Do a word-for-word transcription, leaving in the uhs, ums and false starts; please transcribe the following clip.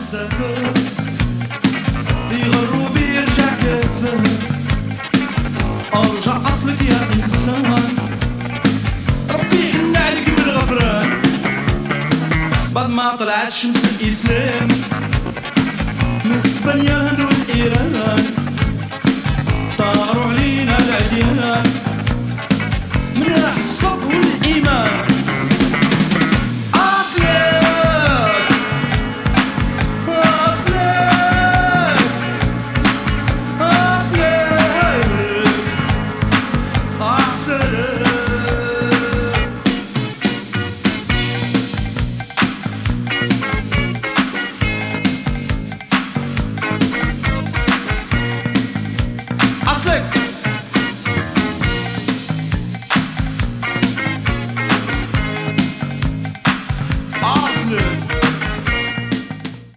مسافر يغرو بيرجع كافر. ارجع اصلك يا انسان، ربي يحن عليك من الغفران. بعد ما طلعت شمس الاسلام من اسبانيا الهند